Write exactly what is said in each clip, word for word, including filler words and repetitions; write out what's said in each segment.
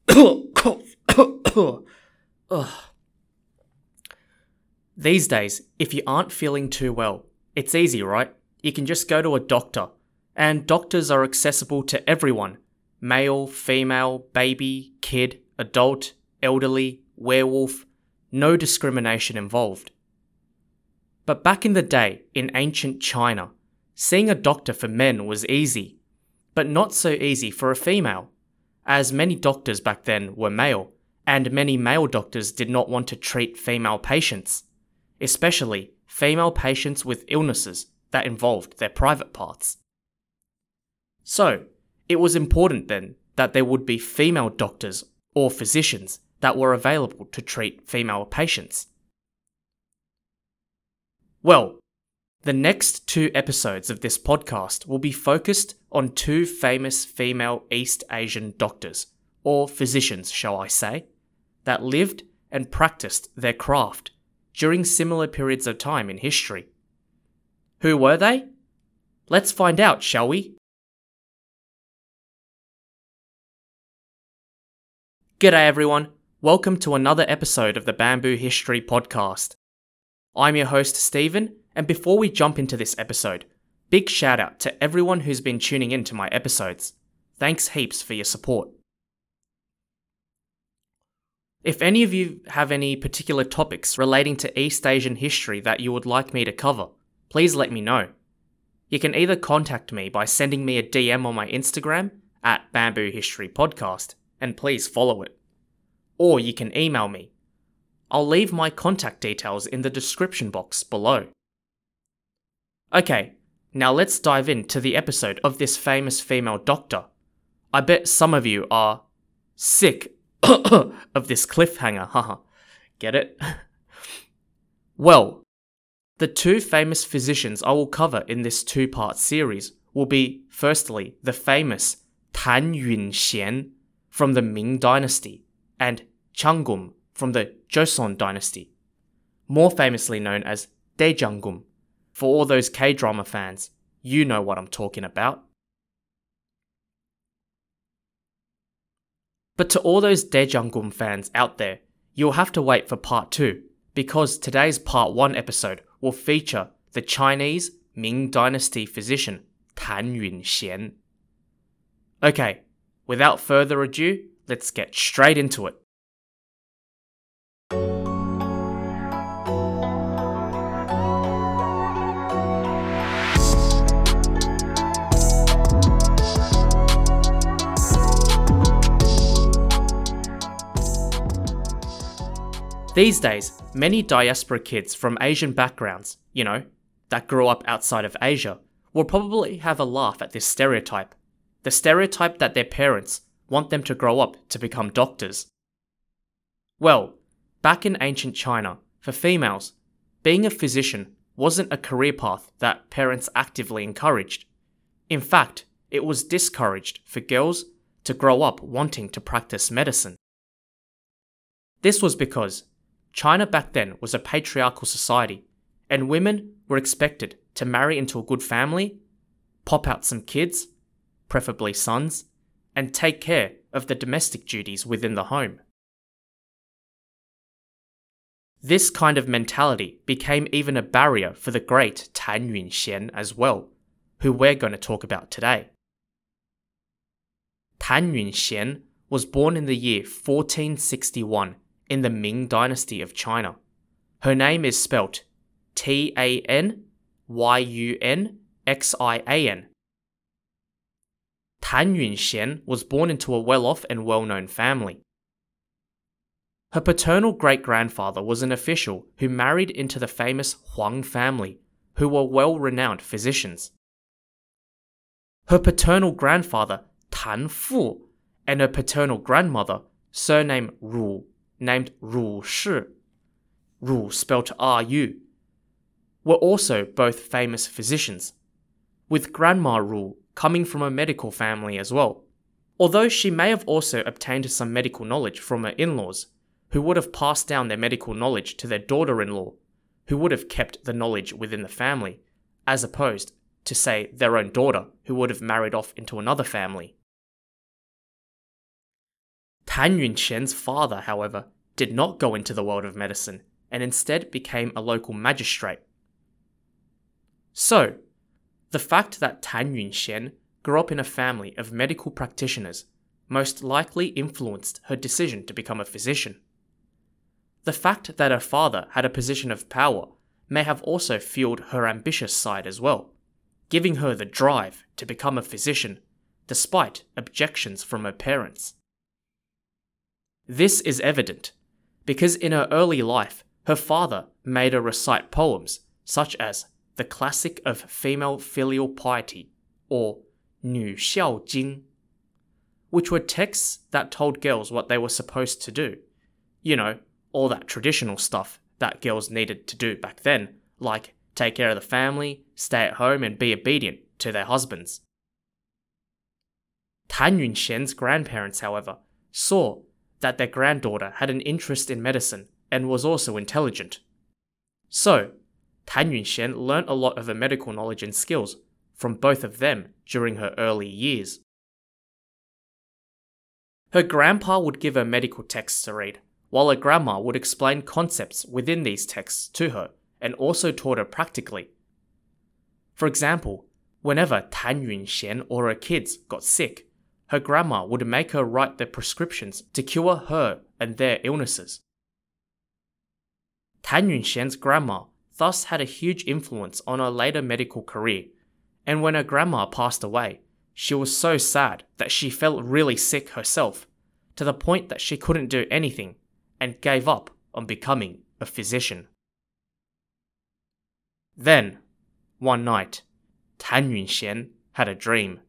These days, if you aren't feeling too well, it's easy, right? You can just go to a doctor. And doctors are accessible to everyone. Male, female, baby, kid, adult, elderly, werewolf. No discrimination involved. But back in the day, in ancient China, seeing a doctor for men was easy. But not so easy for a female, as many doctors back then were male, and many male doctors did not want to treat female patients, especially female patients with illnesses that involved their private parts. So, it was important then that there would be female doctors or physicians that were available to treat female patients. Well, the next two episodes of this podcast will be focused on two famous female East Asian doctors, or physicians, shall I say, that lived and practiced their craft during similar periods of time in history. Who were they? Let's find out, shall we? G'day everyone, welcome to another episode of the Bamboo History Podcast. I'm your host Stephen, and before we jump into this episode, big shout out to everyone who's been tuning in to my episodes. Thanks heaps for your support. If any of you have any particular topics relating to East Asian history that you would like me to cover, please let me know. You can either contact me by sending me a D M on my Instagram at Bamboo History Podcast, and please follow it. Or you can email me. I'll leave my contact details in the description box below. Okay, now let's dive into the episode of this famous female doctor. I bet some of you are sick of this cliffhanger, haha. Get it? Well, the two famous physicians I will cover in this two-part series will be, firstly, the famous Tan Yunxian from the Ming Dynasty and Changum from the Joseon Dynasty, more famously known as Daejangum. For all those K-drama fans, you know what I'm talking about. But to all those Daejangum fans out there, you'll have to wait for part two, because today's part one episode will feature the Chinese Ming Dynasty physician Tan Yunxian. Okay, without further ado, let's get straight into it. These days, many diaspora kids from Asian backgrounds, you know, that grew up outside of Asia, will probably have a laugh at this stereotype. The stereotype that their parents want them to grow up to become doctors. Well, back in ancient China, for females, being a physician wasn't a career path that parents actively encouraged. In fact, it was discouraged for girls to grow up wanting to practice medicine. This was because China back then was a patriarchal society, and women were expected to marry into a good family, pop out some kids, preferably sons, and take care of the domestic duties within the home. This kind of mentality became even a barrier for the great Tan Yunxian as well, who we're going to talk about today. Tan Yunxian was born in the year fourteen sixty-one in the Ming Dynasty of China. Her name is spelt T A N Y U N X I A N. Tan Yunxian was born into a well-off and well-known family. Her paternal great-grandfather was an official who married into the famous Huang family, who were well-renowned physicians. Her paternal grandfather, Tan Fu, and her paternal grandmother, surname Ru, named Ru Shi, Ru spelt R U, were also both famous physicians, with Grandma Ru coming from a medical family as well, although she may have also obtained some medical knowledge from her in-laws, who would have passed down their medical knowledge to their daughter-in-law, who would have kept the knowledge within the family, as opposed to, say, their own daughter, who would have married off into another family. Tan Yunxian's father, however, did not go into the world of medicine and instead became a local magistrate. So, the fact that Tan Yunxian grew up in a family of medical practitioners most likely influenced her decision to become a physician. The fact that her father had a position of power may have also fueled her ambitious side as well, giving her the drive to become a physician despite objections from her parents. This is evident because in her early life, her father made her recite poems such as the classic of female filial piety, or 女孝经, which were texts that told girls what they were supposed to do. You know, all that traditional stuff that girls needed to do back then, like take care of the family, stay at home and be obedient to their husbands. Tan Yunxian's grandparents, however, saw that their granddaughter had an interest in medicine and was also intelligent. So, Tan Yunxian learnt a lot of her medical knowledge and skills from both of them during her early years. Her grandpa would give her medical texts to read, while her grandma would explain concepts within these texts to her and also taught her practically. For example, whenever Tan Yunxian or her kids got sick, her grandma would make her write their prescriptions to cure her and their illnesses. Tan Yunxian's grandma thus had a huge influence on her later medical career, and when her grandma passed away, she was so sad that she felt really sick herself, to the point that she couldn't do anything and gave up on becoming a physician. Then, one night, Tan Yunxian had a dream.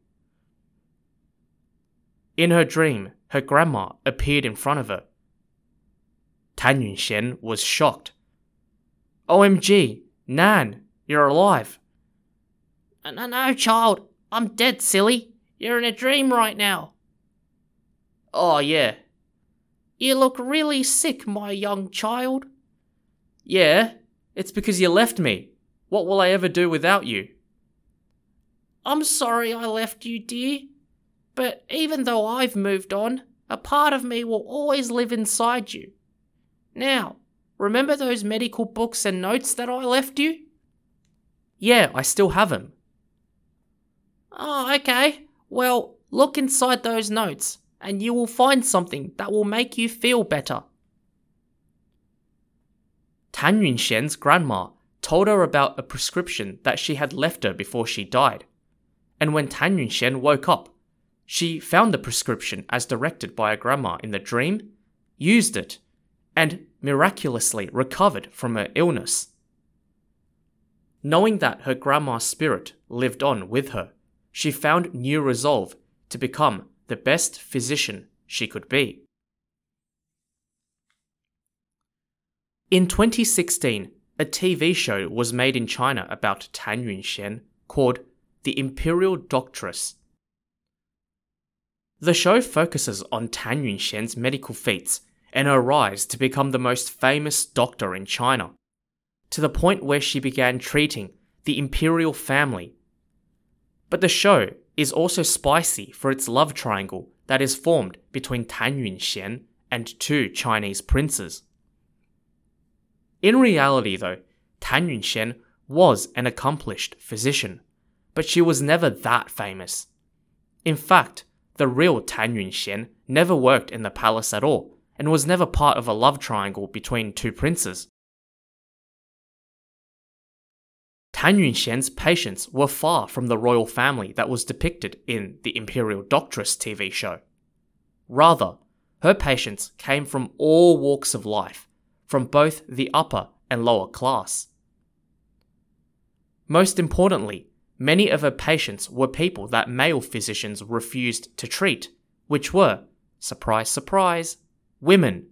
In her dream, her grandma appeared in front of her. Tan Yunxian was shocked. O M G, Nan, you're alive. No, no, child, I'm dead, silly. You're in a dream right now. Oh, yeah. You look really sick, my young child. Yeah, it's because you left me. What will I ever do without you? I'm sorry I left you, dear. But even though I've moved on, a part of me will always live inside you. Now, remember those medical books and notes that I left you? Yeah, I still have them. Oh, okay. Well, look inside those notes, and you will find something that will make you feel better. Tan Yunxian's grandma told her about a prescription that she had left her before she died. And when Tan Yunxian woke up, she found the prescription as directed by her grandma in the dream, used it, and miraculously recovered from her illness. Knowing that her grandma's spirit lived on with her, she found new resolve to become the best physician she could be. In twenty sixteen, a T V show was made in China about Tan Yunxian called The Imperial Doctress. The show focuses on Tan Yunxian's medical feats and her rise to become the most famous doctor in China, to the point where she began treating the imperial family. But the show is also spicy for its love triangle that is formed between Tan Yunxian and two Chinese princes. In reality though, Tan Yunxian was an accomplished physician, but she was never that famous. In fact, the real Tan Yunxian never worked in the palace at all, and was never part of a love triangle between two princes. Tan Yunxian's patients were far from the royal family that was depicted in the Imperial Doctress T V show. Rather, her patients came from all walks of life, from both the upper and lower class. Most importantly, many of her patients were people that male physicians refused to treat, which were, surprise surprise, women.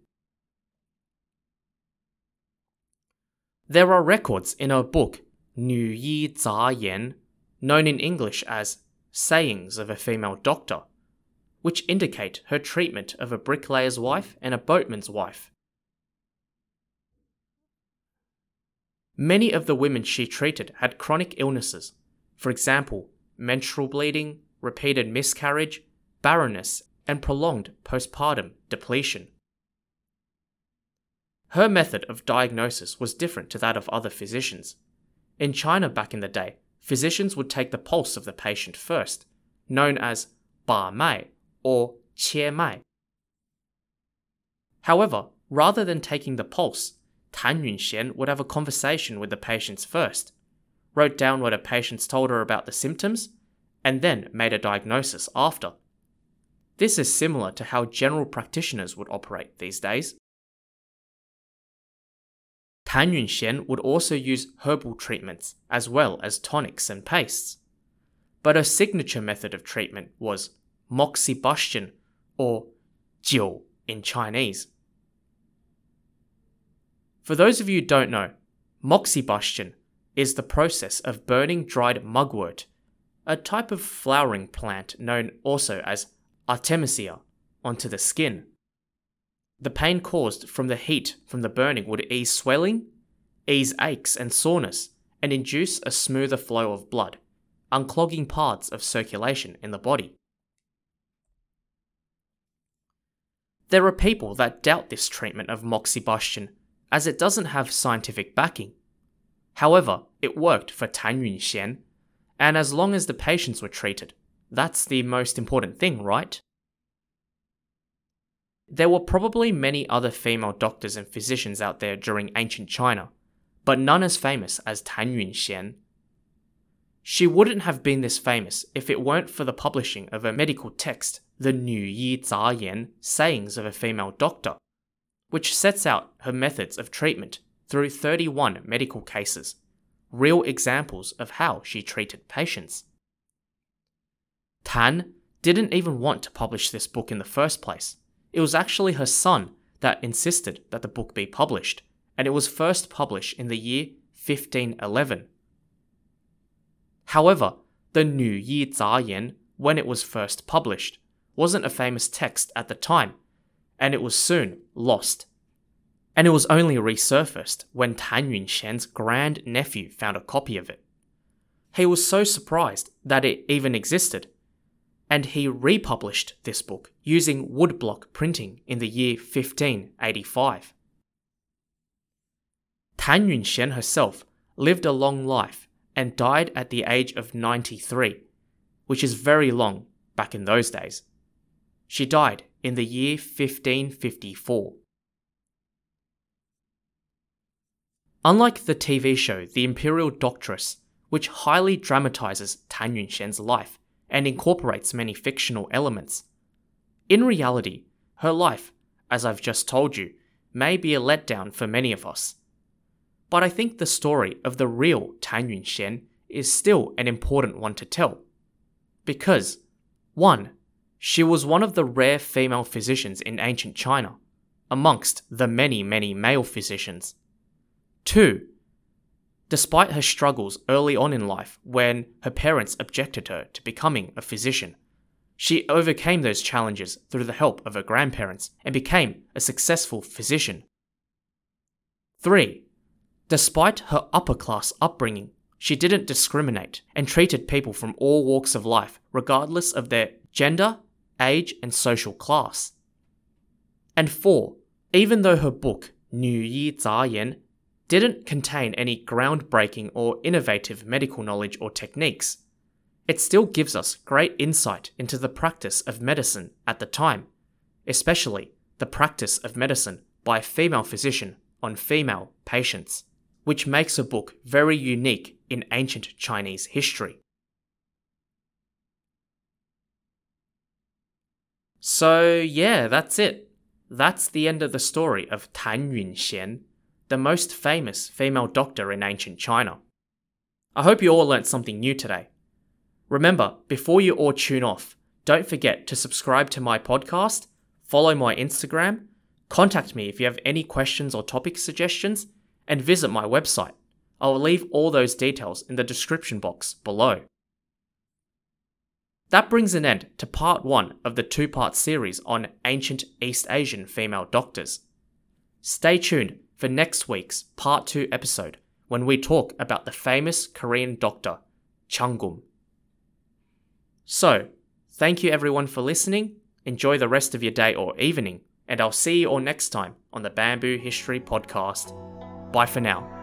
There are records in her book, 女医杂言, known in English as Sayings of a Female Doctor, which indicate her treatment of a bricklayer's wife and a boatman's wife. Many of the women she treated had chronic illnesses, for example, menstrual bleeding, repeated miscarriage, barrenness, and prolonged postpartum depletion. Her method of diagnosis was different to that of other physicians. In China back in the day, physicians would take the pulse of the patient first, known as ba mai or qie mai. However, rather than taking the pulse, Tan Yunxian would have a conversation with the patients first, wrote down what her patients told her about the symptoms, and then made a diagnosis after. This is similar to how general practitioners would operate these days. Tan Yunxian would also use herbal treatments as well as tonics and pastes. But her signature method of treatment was moxibustion, or jiu in Chinese. For those of you who don't know, moxibustion is the process of burning dried mugwort, a type of flowering plant known also as artemisia, onto the skin. The pain caused from the heat from the burning would ease swelling, ease aches and soreness, and induce a smoother flow of blood, unclogging parts of circulation in the body. There are people that doubt this treatment of moxibustion as it doesn't have scientific backing. However, it worked for Tan Yunxian, and as long as the patients were treated, that's the most important thing, right? There were probably many other female doctors and physicians out there during ancient China, but none as famous as Tan Yunxian. She wouldn't have been this famous if it weren't for the publishing of a medical text, the Nü Yi Zha Yan, Sayings of a Female Doctor, which sets out her methods of treatment through thirty-one medical cases, real examples of how she treated patients. Tan didn't even want to publish this book in the first place. It was actually her son that insisted that the book be published, and it was first published in the year fifteen eleven. However, the Nü Yi Zha Yan, when it was first published, wasn't a famous text at the time, and it was soon lost. And it was only resurfaced when Tan Yunxian's grand-nephew found a copy of it. He was so surprised that it even existed, and he republished this book using woodblock printing in the year fifteen eighty-five. Tan Yunxian herself lived a long life and died at the age of ninety-three, which is very long back in those days. She died in the year fifteen fifty-four. Unlike the T V show The Imperial Doctress, which highly dramatizes Tan Yunxian's life and incorporates many fictional elements, in reality, her life, as I've just told you, may be a letdown for many of us. But I think the story of the real Tan Yunxian is still an important one to tell. Because, one, she was one of the rare female physicians in ancient China, amongst the many, many male physicians. Two, despite her struggles early on in life when her parents objected her to becoming a physician, she overcame those challenges through the help of her grandparents and became a successful physician. Three, despite her upper-class upbringing, she didn't discriminate and treated people from all walks of life regardless of their gender, age, and social class. And four, even though her book, Nü Yi Zha Yan, didn't contain any groundbreaking or innovative medical knowledge or techniques, it still gives us great insight into the practice of medicine at the time, especially the practice of medicine by a female physician on female patients, which makes a book very unique in ancient Chinese history. So yeah, that's it. That's the end of the story of Tan Yunxian, the most famous female doctor in ancient China. I hope you all learnt something new today. Remember, before you all tune off, don't forget to subscribe to my podcast, follow my Instagram, contact me if you have any questions or topic suggestions, and visit my website. I will leave all those details in the description box below. That brings an end to part one of the two-part series on ancient East Asian female doctors. Stay tuned for next week's part two episode when we talk about the famous Korean doctor, Changum. So, thank you everyone for listening. Enjoy the rest of your day or evening, and I'll see you all next time on the Bamboo History Podcast. Bye for now.